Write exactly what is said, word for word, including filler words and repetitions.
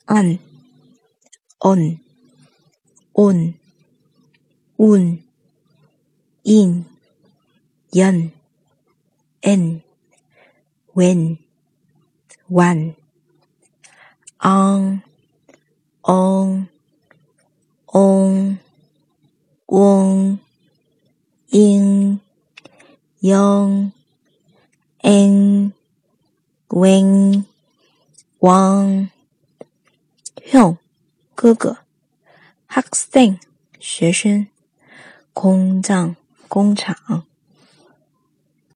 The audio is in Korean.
안, 언, 온, 운, 인, 연, 엔, 웬, 완, 앙, 엉, 옹, 옹, 잉, 영, 엥, 웽, 왕, 형, 哥哥 학생, 学生 공장, 工厂